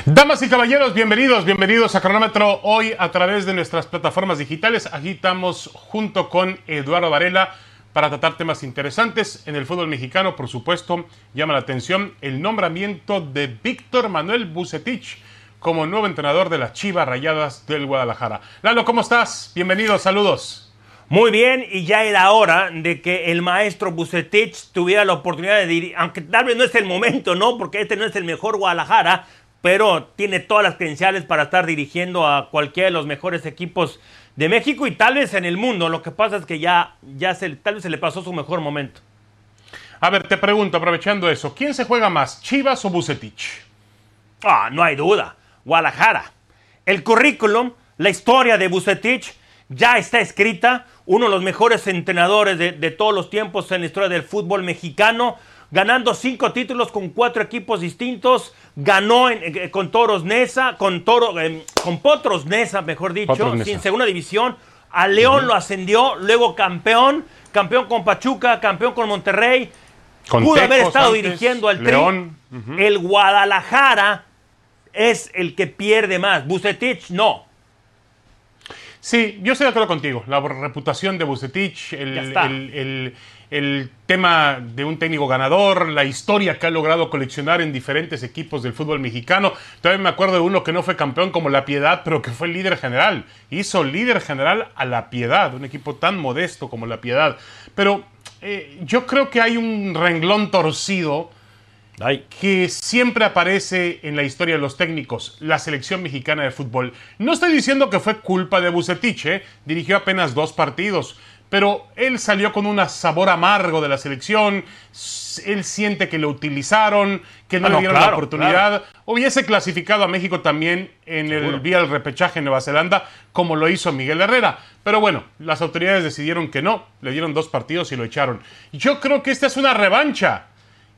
Damas y caballeros, bienvenidos a Cronómetro. Hoy a través de nuestras plataformas digitales, aquí estamos junto con Eduardo Varela para tratar temas interesantes en el fútbol mexicano. Por supuesto, llama la atención el nombramiento de Víctor Manuel Vucetich como nuevo entrenador de las Chivas Rayadas del Guadalajara. Lalo, ¿cómo estás? Bienvenido, saludos. Muy bien, y ya era hora de que el maestro Vucetich tuviera la oportunidad de dirigir, aunque tal vez no es el momento, ¿no? Porque este no es el mejor Guadalajara, pero tiene todas las credenciales para estar dirigiendo a cualquiera de los mejores equipos de México y tal vez en el mundo. Lo que pasa es que tal vez se le pasó su mejor momento. A ver, te pregunto, aprovechando eso, ¿quién se juega más, Chivas o Vucetich? No hay duda, Guadalajara. El currículum, la historia de Vucetich ya está escrita. Uno de los mejores entrenadores de todos los tiempos en la historia del fútbol mexicano, ganando 5 títulos con 4 equipos distintos. Ganó con Toros Neza, con Potros Neza, mejor dicho, en segunda división. A León lo ascendió, luego campeón con Pachuca, campeón con Monterrey. Pudo haber estado dirigiendo al Tri. El Guadalajara es el que pierde más. Vucetich no. Sí, yo estoy de acuerdo contigo. La reputación de Vucetich, el tema de un técnico ganador, la historia que ha logrado coleccionar en diferentes equipos del fútbol mexicano. Todavía me acuerdo de uno que no fue campeón como La Piedad, pero que fue líder general. Hizo líder general a La Piedad, un equipo tan modesto como La Piedad. Pero yo creo que hay un renglón torcido que siempre aparece en la historia de los técnicos, la selección mexicana de fútbol. No estoy diciendo que fue culpa de Vucetich, dirigió apenas 2 partidos, pero él salió con un sabor amargo de la selección. Él siente que lo utilizaron, que no le dieron la oportunidad. Hubiese clasificado a México también vía el repechaje en Nueva Zelanda, como lo hizo Miguel Herrera. Pero bueno, las autoridades decidieron que no, le dieron 2 partidos y lo echaron. Yo creo que esta es una revancha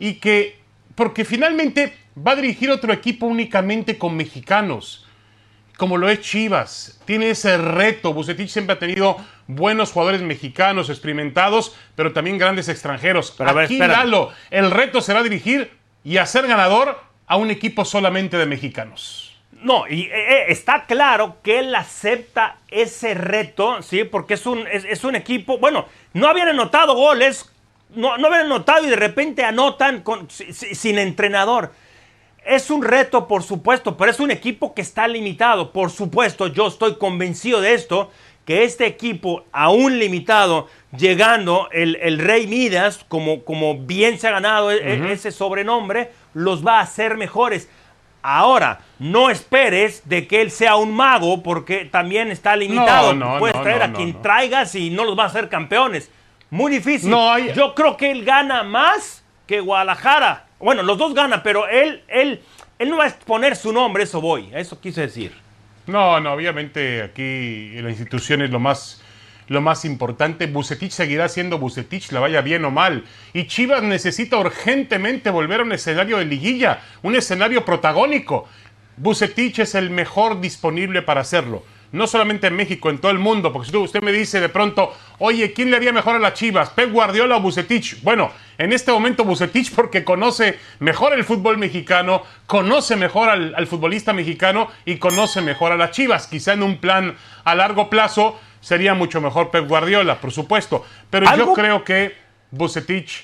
porque finalmente va a dirigir otro equipo únicamente con mexicanos, como lo es Chivas. Tiene ese reto. Vucetich siempre ha tenido buenos jugadores mexicanos, experimentados, pero también grandes extranjeros. Pero aquí, Lalo, el reto será dirigir y hacer ganador a un equipo solamente de mexicanos. No, y está claro que él acepta ese reto, ¿sí? Porque es un equipo. Bueno, no habían anotado goles. No habían anotado y de repente anotan sin entrenador. Es un reto, por supuesto, pero es un equipo que está limitado. Por supuesto, yo estoy convencido de esto, que este equipo, aún limitado, llegando el Rey Midas, como bien se ha ganado ese sobrenombre, los va a hacer mejores. Ahora, no esperes de que él sea un mago, porque también está limitado. Puedes traer a quien traigas y no los va a hacer campeones. Muy difícil. Yo creo que él gana más que Guadalajara. Bueno, los dos ganan, pero él no va a exponer su nombre, eso quise decir. No, obviamente aquí la institución es lo más importante. Vucetich seguirá siendo Vucetich, la vaya bien o mal. Y Chivas necesita urgentemente volver a un escenario de liguilla, un escenario protagónico. Vucetich es el mejor disponible para hacerlo. No solamente en México, en todo el mundo. Porque si usted me dice de pronto, oye, ¿quién le haría mejor a las Chivas? ¿Pep Guardiola o Vucetich? Bueno, en este momento Vucetich, porque conoce mejor el fútbol mexicano, conoce mejor al futbolista mexicano y conoce mejor a las Chivas. Quizá en un plan a largo plazo sería mucho mejor Pep Guardiola, por supuesto. Pero yo creo que Vucetich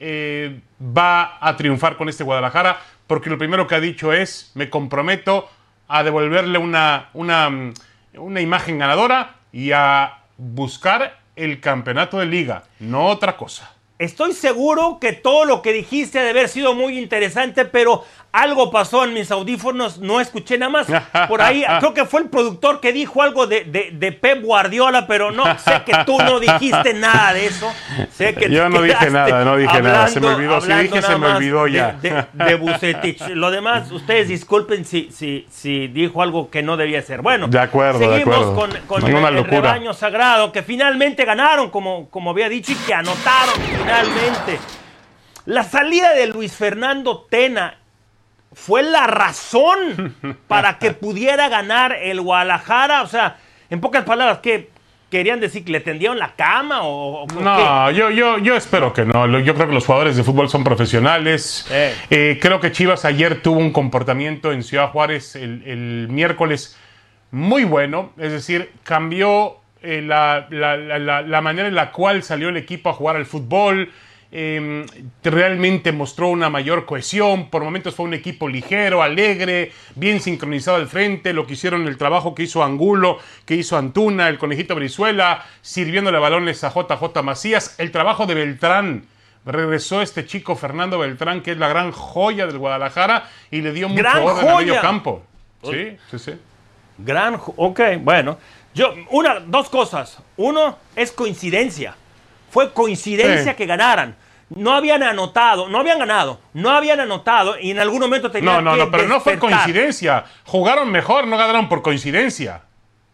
va a triunfar con este Guadalajara, porque lo primero que ha dicho es, me comprometo a devolverle una imagen ganadora y a buscar el campeonato de liga, no otra cosa. Estoy seguro que todo lo que dijiste ha de haber sido muy interesante, pero algo pasó en mis audífonos, no escuché nada más. Por ahí, creo que fue el productor que dijo algo de Pep Guardiola, pero no, sé que tú no dijiste nada de eso. Sé que yo no dije nada, se me olvidó. Si dije, se me olvidó ya. De Vucetich. Lo demás, ustedes disculpen si dijo algo que no debía ser. Bueno, de acuerdo, seguimos con el rebaño sagrado, que finalmente ganaron, como había dicho, y que anotaron finalmente. La salida de Luis Fernando Tena fue la razón para que pudiera ganar el Guadalajara. O sea, en pocas palabras, que querían decir que le tendieron la cama o no, yo espero que no. Yo creo que los jugadores de fútbol son profesionales. Creo que Chivas ayer tuvo un comportamiento en Ciudad Juárez el miércoles muy bueno. Es decir, cambió la manera en la cual salió el equipo a jugar al fútbol. Realmente mostró una mayor cohesión. Por momentos fue un equipo ligero, alegre, bien sincronizado al frente. Lo que hicieron, el trabajo que hizo Angulo, que hizo Antuna, el Conejito Brizuela, sirviéndole balones a JJ Macías. El trabajo de Beltrán. Regresó este chico Fernando Beltrán, que es la gran joya del Guadalajara, y le dio mucho orden a medio campo. Sí. Ok, bueno. Dos cosas. Uno, es coincidencia. Fue coincidencia que ganaran. No habían ganado, y en algún momento tenían que pero no fue coincidencia. Jugaron mejor, no ganaron por coincidencia.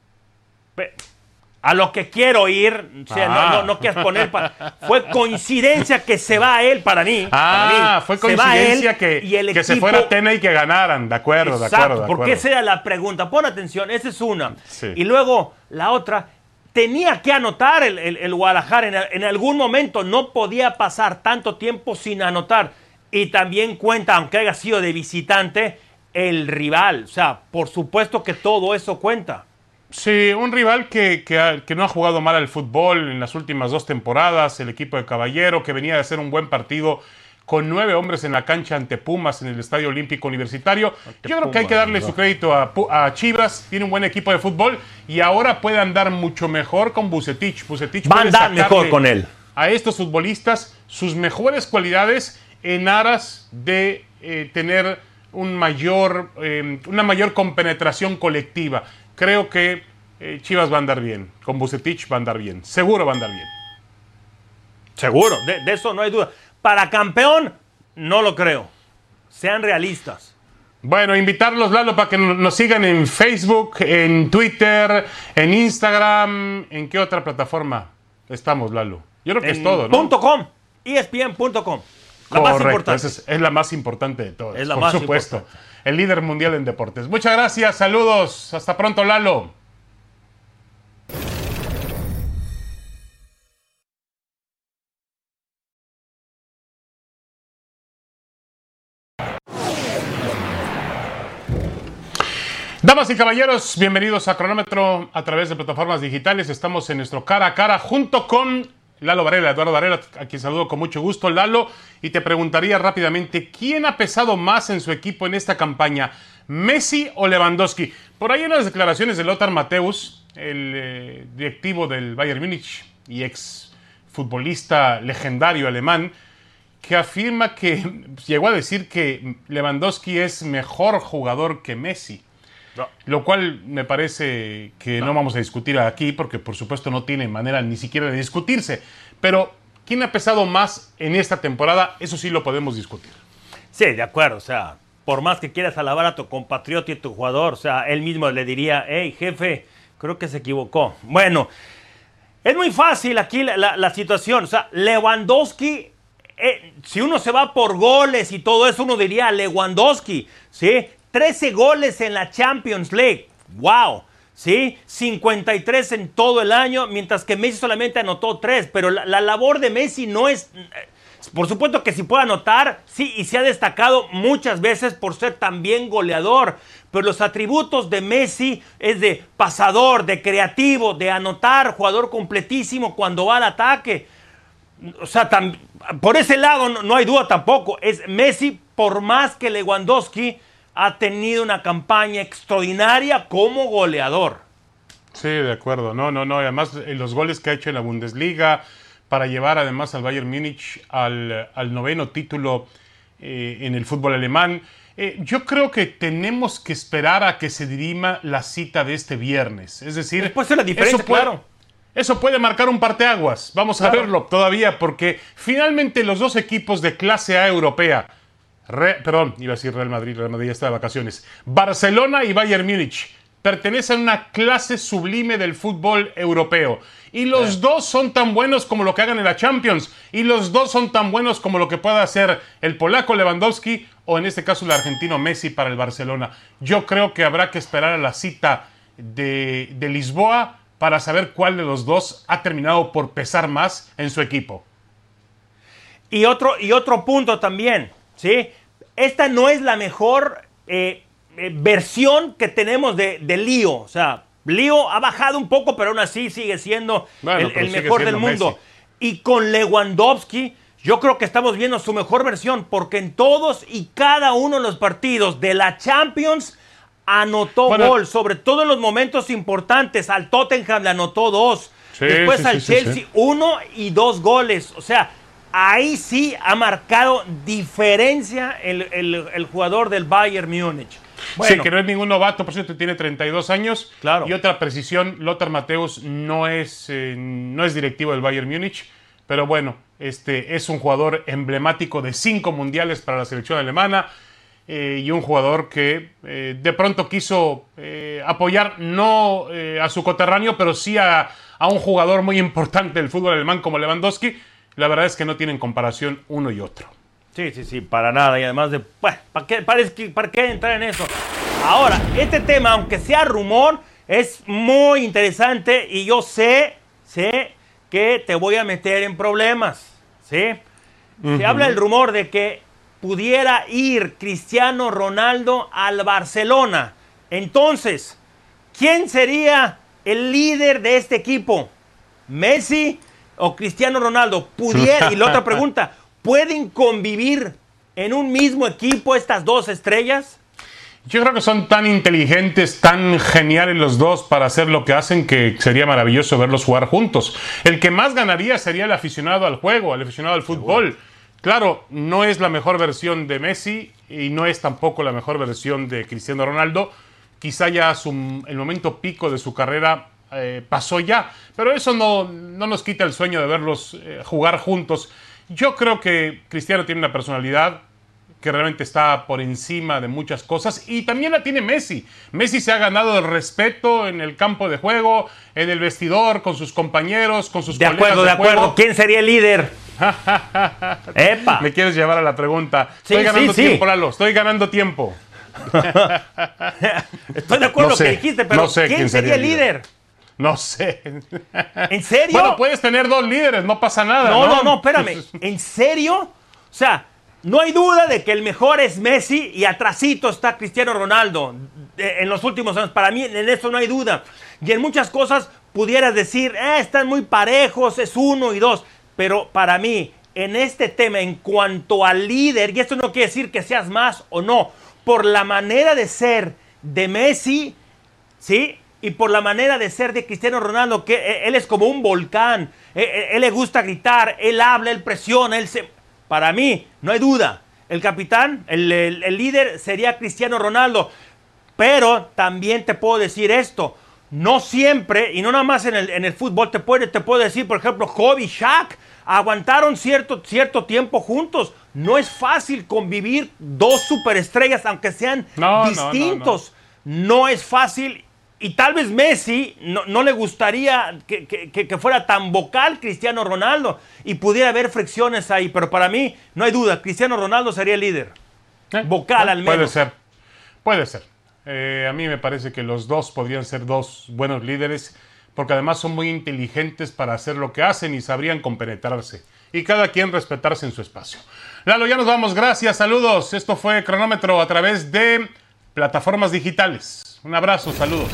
A lo que quiero ir, o sea, no quieras poner... Fue coincidencia que se va él para mí. Fue coincidencia que se fuera Tena y que ganaran. De acuerdo, porque esa era la pregunta. Pon atención, esa es una. Sí. Y luego, la otra... Tenía que anotar el Guadalajara en algún momento. No podía pasar tanto tiempo sin anotar. Y también cuenta, aunque haya sido de visitante, el rival. O sea, por supuesto que todo eso cuenta. Sí, un rival que no ha jugado mal al fútbol en las últimas 2 temporadas. El equipo de Caballero, que venía de hacer un buen partido con 9 hombres en la cancha ante Pumas en el Estadio Olímpico Universitario. Yo creo que hay que darle su crédito a Chivas. Tiene un buen equipo de fútbol y ahora puede andar mucho mejor con Vucetich. Va a andar mejor con él. A estos futbolistas sus mejores cualidades en aras de tener una mayor compenetración colectiva. Creo que Chivas va a andar bien. Con Vucetich va a andar bien. Seguro va a andar bien. Seguro, de eso no hay duda. Para campeón, no lo creo. Sean realistas. Bueno, invitarlos, Lalo, para que nos sigan en Facebook, en Twitter, en Instagram. ¿En qué otra plataforma estamos, Lalo? Yo creo que es todo, ¿no? .com, ESPN.com. La más importante. Es la más importante de todas. Es la más supuesto. Importante. El líder mundial en deportes. Muchas gracias, saludos. Hasta pronto, Lalo. Damas y caballeros, bienvenidos a Cronómetro a través de plataformas digitales. Estamos en nuestro cara a cara junto con Lalo Varela, Eduardo Varela, a quien saludo con mucho gusto, Lalo, y te preguntaría rápidamente, ¿quién ha pesado más en su equipo en esta campaña? ¿Messi o Lewandowski? Por ahí en las declaraciones de Lothar Matthäus, el directivo del Bayern Múnich y ex futbolista legendario alemán, que afirma que llegó a decir que Lewandowski es mejor jugador que Messi. No. Lo cual me parece que no vamos a discutir aquí porque por supuesto no tiene manera ni siquiera de discutirse. Pero ¿quién ha pesado más en esta temporada? Eso sí lo podemos discutir. Sí, de acuerdo. O sea, por más que quieras alabar a tu compatriota y a tu jugador, o sea, él mismo le diría, hey, jefe, creo que se equivocó. Bueno, es muy fácil aquí la situación. O sea, Lewandowski, si uno se va por goles y todo eso, uno diría Lewandowski, ¿sí? 13 goles en la Champions League. ¡Wow! ¿Sí? 53 en todo el año, mientras que Messi solamente anotó 3. Pero la labor de Messi no es... Por supuesto que sí puede anotar, sí, y se ha destacado muchas veces por ser también goleador. Pero los atributos de Messi es de pasador, de creativo, de anotar, jugador completísimo cuando va al ataque. O sea, por ese lado no hay duda tampoco. Es Messi, por más que Lewandowski ha tenido una campaña extraordinaria como goleador. Sí, de acuerdo. No. Además, los goles que ha hecho en la Bundesliga para llevar además al Bayern Múnich al 9º título en el fútbol alemán. Yo creo que tenemos que esperar a que se dirima la cita de este viernes. Es decir, después de la diferencia, claro. Eso puede marcar un parteaguas. Vamos a verlo todavía porque finalmente los dos equipos de clase A europea, iba a decir Real Madrid ya está de vacaciones. Barcelona y Bayern Múnich pertenecen a una clase sublime del fútbol europeo. Y los dos son tan buenos como lo que hagan en la Champions. Y los dos son tan buenos como lo que pueda hacer el polaco Lewandowski o en este caso el argentino Messi para el Barcelona. Yo creo que habrá que esperar a la cita de Lisboa para saber cuál de los dos ha terminado por pesar más en su equipo. Y otro punto también, ¿sí? Esta no es la mejor versión que tenemos de Leo. O sea, Leo ha bajado un poco, pero aún así sigue siendo el mejor del mundo. Messi. Y con Lewandowski, yo creo que estamos viendo su mejor versión, porque en todos y cada uno de los partidos de la Champions anotó gol, sobre todo en los momentos importantes. Al Tottenham le anotó 2. Después al Chelsea 1 y 2 goles. O sea, ahí sí ha marcado diferencia el jugador del Bayern Múnich. Bueno, sí, que no es ningún novato, por cierto, tiene 32 años. Claro. Y otra precisión, Lothar Matthäus no es directivo del Bayern Múnich, pero bueno, es un jugador emblemático de 5 mundiales para la selección alemana y un jugador que de pronto quiso apoyar no a su coterráneo, pero sí a un jugador muy importante del fútbol alemán como Lewandowski. La verdad es que no tienen comparación uno y otro. Sí, para nada. Y además de, bueno, ¿para qué entrar en eso? Ahora, este tema, aunque sea rumor, es muy interesante y yo sé que te voy a meter en problemas, ¿sí? Se habla el rumor de que pudiera ir Cristiano Ronaldo al Barcelona. Entonces, ¿quién sería el líder de este equipo? ¿Messi o Cristiano Ronaldo? Y la otra pregunta, ¿pueden convivir en un mismo equipo estas dos estrellas? Yo creo que son tan inteligentes, tan geniales los dos para hacer lo que hacen, que sería maravilloso verlos jugar juntos. El que más ganaría sería el aficionado al juego, el aficionado al fútbol. Claro, no es la mejor versión de Messi y no es tampoco la mejor versión de Cristiano Ronaldo. Quizá ya el momento pico de su carrera pasó ya, pero eso no nos quita el sueño de verlos jugar juntos. Yo creo que Cristiano tiene una personalidad que realmente está por encima de muchas cosas, y también la tiene Messi. Messi se ha ganado el respeto en el campo de juego, en el vestidor, con sus compañeros, con sus colegas de juego. ¿Quién sería el líder? ¡Epa! Me quieres llevar a la pregunta. Estoy ganando tiempo, Lalo. Estoy ganando tiempo. Estoy de acuerdo con lo que dijiste, pero ¿quién sería el líder? No sé. ¿En serio? Bueno, puedes tener 2 líderes, no pasa nada. No, espérame. ¿En serio? O sea, no hay duda de que el mejor es Messi y atrasito está Cristiano Ronaldo en los últimos años. Para mí en eso no hay duda. Y en muchas cosas pudieras decir, están muy parejos, es 1 y 2. Pero para mí, en este tema, en cuanto al líder, y esto no quiere decir que seas más o no, por la manera de ser de Messi, ¿sí?, y por la manera de ser de Cristiano Ronaldo, que él es como un volcán, él le gusta gritar, él habla, él presiona, para mí, no hay duda, el capitán, el líder sería Cristiano Ronaldo. Pero también te puedo decir esto, no siempre, y no nada más en el fútbol, te puedo decir, por ejemplo, Kobe y Shaq aguantaron cierto tiempo juntos. No es fácil convivir 2 superestrellas, aunque sean distintos. No es fácil. Y tal vez Messi no le gustaría que fuera tan vocal Cristiano Ronaldo y pudiera haber fricciones ahí. Pero para mí, no hay duda, Cristiano Ronaldo sería el líder. Vocal al menos. Puede ser. A mí me parece que los dos podrían ser 2 buenos líderes, porque además son muy inteligentes para hacer lo que hacen y sabrían compenetrarse. Y cada quien respetarse en su espacio. Lalo, ya nos vamos. Gracias, saludos. Esto fue Cronómetro a través de plataformas digitales. Un abrazo, saludos.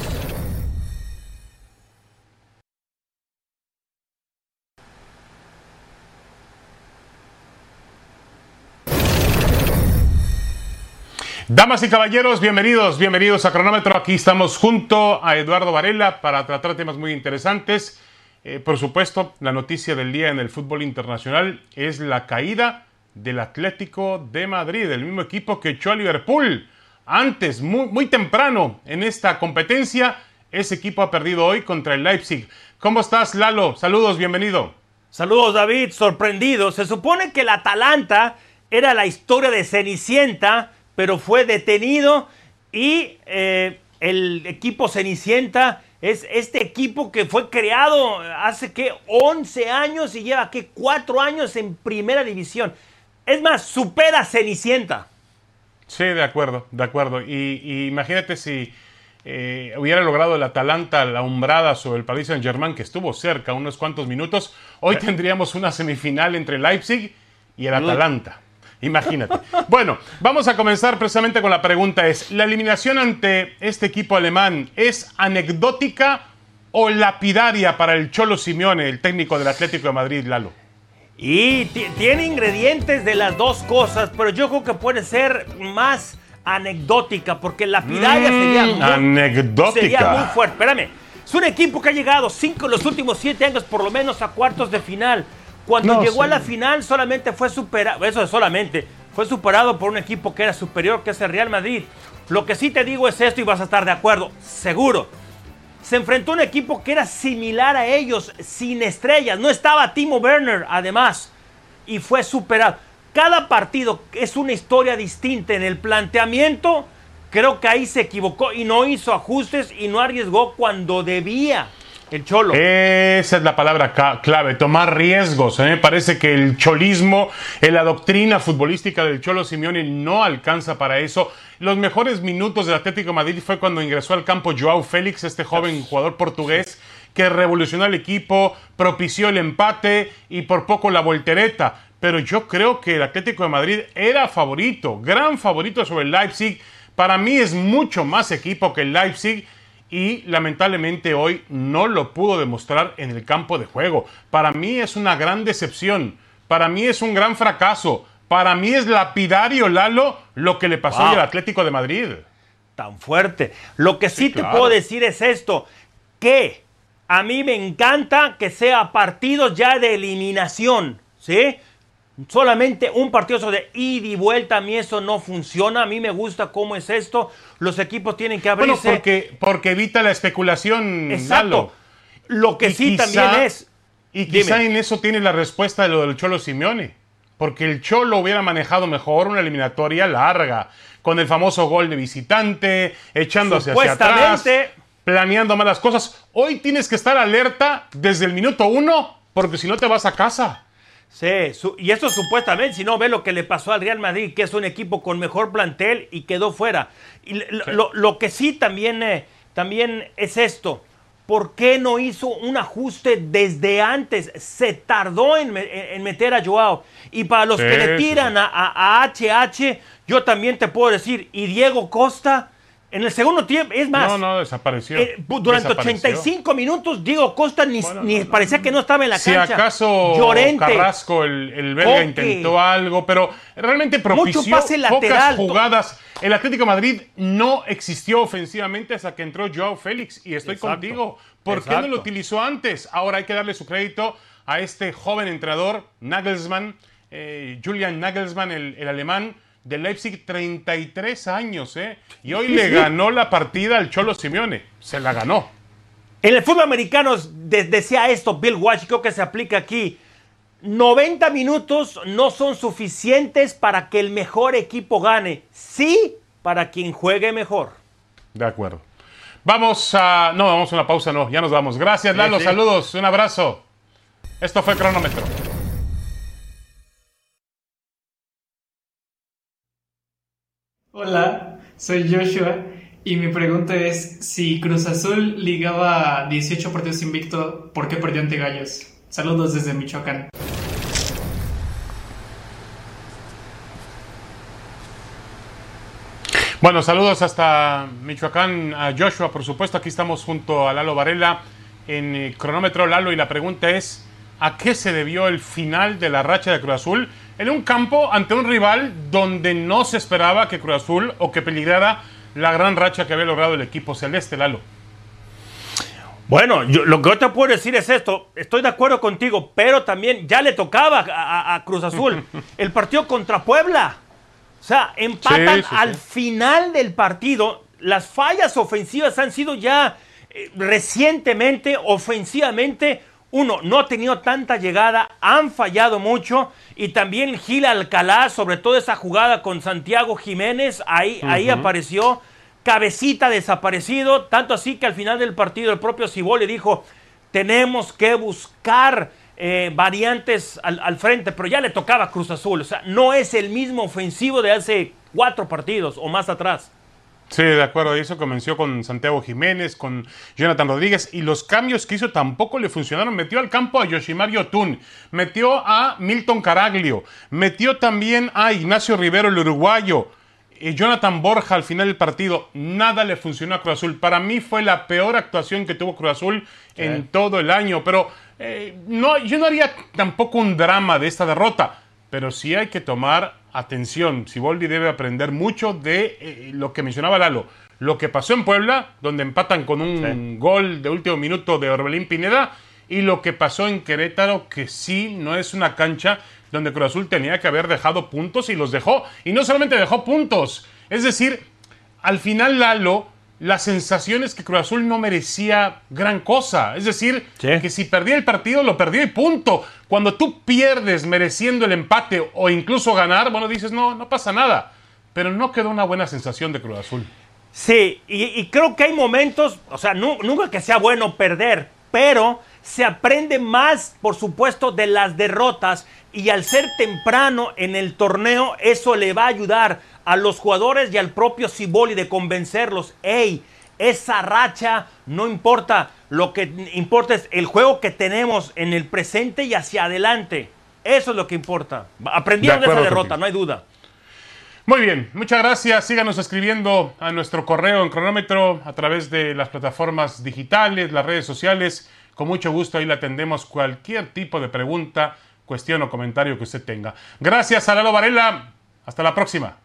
Damas y caballeros, bienvenidos a Cronómetro. Aquí estamos junto a Eduardo Varela para tratar temas muy interesantes. Por supuesto, la noticia del día en el fútbol internacional es la caída del Atlético de Madrid, el mismo equipo que echó a Liverpool antes, muy temprano en esta competencia. Ese equipo ha perdido hoy contra el Leipzig. ¿Cómo estás, Lalo? Saludos, bienvenido. Saludos, David. Sorprendido. Se supone que el Atalanta era la historia de Cenicienta, pero fue detenido y el equipo Cenicienta es este equipo que fue creado hace, 11 años y lleva, 4 años en primera división. Es más, supera Cenicienta. Sí, de acuerdo. Y imagínate si hubiera logrado el Atalanta la umbrada sobre el Paris Saint-Germain, que estuvo cerca unos cuantos minutos, hoy tendríamos una semifinal entre Leipzig y el Atalanta. Imagínate. Bueno, vamos a comenzar precisamente con la pregunta ¿la eliminación ante este equipo alemán es anecdótica o lapidaria para el Cholo Simeone, el técnico del Atlético de Madrid, Lalo? Y tiene ingredientes de las dos cosas, pero yo creo que puede ser más anecdótica, porque lapidaria sería muy fuerte. Espérame, es un equipo que ha llegado los últimos 7 años por lo menos a cuartos de final. Cuando llegó a la final solamente fue superado, fue superado por un equipo que era superior, que es el Real Madrid. Lo que sí te digo es esto y vas a estar de acuerdo, seguro. Se enfrentó a un equipo que era similar a ellos, sin estrellas. No estaba Timo Werner, además, y fue superado. Cada partido es una historia distinta en el planteamiento. Creo que ahí se equivocó y no hizo ajustes y no arriesgó cuando debía. El Cholo. Esa es la palabra clave, tomar riesgos. Me parece que el cholismo, la doctrina futbolística del Cholo Simeone no alcanza para eso. Los mejores minutos del Atlético de Madrid fue cuando ingresó al campo Joao Félix, este joven jugador portugués que revolucionó el equipo, propició el empate y por poco la voltereta. Pero yo creo que el Atlético de Madrid era favorito, gran favorito sobre el Leipzig. Para mí es mucho más equipo que el Leipzig. Y lamentablemente hoy no lo pudo demostrar en el campo de juego. Para mí es una gran decepción. Para mí es un gran fracaso. Para mí es lapidario, Lalo, lo que le pasó al Atlético de Madrid. Tan fuerte. Lo que sí te puedo decir es esto, que a mí me encanta que sea partidos ya de eliminación, ¿sí? Solamente un partido de ida y vuelta, a mí eso no funciona. A mí me gusta cómo es esto. Los equipos tienen que abrirse. Bueno, porque evita la especulación. Exacto. Lalo. Lo que sí también es. Y quizá en eso tiene la respuesta de lo del Cholo Simeone. Porque el Cholo hubiera manejado mejor una eliminatoria larga. Con el famoso gol de visitante, echándose hacia atrás, planeando malas cosas. Hoy tienes que estar alerta desde el minuto 1, porque si no te vas a casa. Sí, y eso supuestamente, si no ve lo que le pasó al Real Madrid, que es un equipo con mejor plantel y quedó fuera. Y lo que sí también es esto, ¿por qué no hizo un ajuste desde antes? Se tardó en meter a Joao. Y para los que le tiran a HH, yo también te puedo decir, y Diego Costa, en el segundo tiempo, es más. No, desapareció. Durante 85 minutos, Diego Costa ni parecía que no estaba en la cancha. Si acaso Llorente, Carrasco, el belga, intentó algo, pero realmente propició pocas jugadas. El Atlético de Madrid no existió ofensivamente hasta que entró Joao Félix. Y estoy contigo. ¿Por qué no lo utilizó antes? Ahora hay que darle su crédito a este joven entrenador, Nagelsmann, Julian Nagelsmann, el alemán, de Leipzig, 33 años, y hoy le ganó la partida al Cholo Simeone. Se la ganó. En el fútbol americano decía esto Bill Walsh, creo que se aplica aquí. 90 minutos no son suficientes para que el mejor equipo gane. Sí, para quien juegue mejor. De acuerdo. Vamos a una pausa, ya nos vamos. Gracias, Lalo, saludos, un abrazo. Esto fue Cronómetro. Hola, soy Joshua y mi pregunta es, si Cruz Azul ligaba 18 partidos invicto, ¿por qué perdió ante Gallos? Saludos desde Michoacán. Bueno, saludos hasta Michoacán a Joshua, por supuesto. Aquí estamos junto a Lalo Varela en Cronómetro, Lalo, y la pregunta es, ¿a qué se debió el final de la racha de Cruz Azul en un campo ante un rival donde no se esperaba que Cruz Azul o que peligrara la gran racha que había logrado el equipo celeste, Lalo? Bueno, lo que yo te puedo decir es esto, estoy de acuerdo contigo, pero también ya le tocaba a Cruz Azul el partido contra Puebla. O sea, empatan al final del partido. Las fallas ofensivas han sido ya recientemente, ofensivamente. Uno, no ha tenido tanta llegada, han fallado mucho, y también Gil Alcalá, sobre todo esa jugada con Santiago Jiménez, ahí apareció, Cabecita desaparecido, tanto así que al final del partido el propio Siboldi dijo, tenemos que buscar variantes al frente, pero ya le tocaba a Cruz Azul, o sea, no es el mismo ofensivo de hace 4 partidos o más atrás. Sí, de acuerdo. Eso comenzó con Santiago Jiménez, con Jonathan Rodríguez, y los cambios que hizo tampoco le funcionaron. Metió al campo a Yoshimar Yotun, metió a Milton Caraglio, metió también a Ignacio Rivero, el uruguayo, y Jonathan Borja al final del partido. Nada le funcionó a Cruz Azul. Para mí fue la peor actuación que tuvo Cruz Azul en todo el año. Pero yo no haría tampoco un drama de esta derrota. Pero sí hay que tomar atención. Siboldi debe aprender mucho de lo que mencionaba Lalo. Lo que pasó en Puebla, donde empatan con un gol de último minuto de Orbelín Pineda, y lo que pasó en Querétaro, que sí no es una cancha donde Cruz Azul tenía que haber dejado puntos y los dejó. Y no solamente dejó puntos. Es decir, al final, Lalo, la sensación es que Cruz Azul no merecía gran cosa. Es decir, que si perdía el partido, lo perdió y punto. Cuando tú pierdes mereciendo el empate o incluso ganar, bueno, dices, no pasa nada. Pero no quedó una buena sensación de Cruz Azul. Sí, y creo que hay momentos, o sea, nunca que sea bueno perder, pero se aprende más, por supuesto, de las derrotas, y al ser temprano en el torneo, eso le va a ayudar a los jugadores y al propio Siboldi de convencerlos. ¡Ey! Esa racha no importa, lo que importa es el juego que tenemos en el presente y hacia adelante. Eso es lo que importa. Aprendieron de esa derrota, no hay duda. Muy bien, muchas gracias. Síganos escribiendo a nuestro correo en Cronómetro a través de las plataformas digitales, las redes sociales. Con mucho gusto ahí le atendemos cualquier tipo de pregunta, cuestión o comentario que usted tenga. Gracias a Lalo Varela. Hasta la próxima.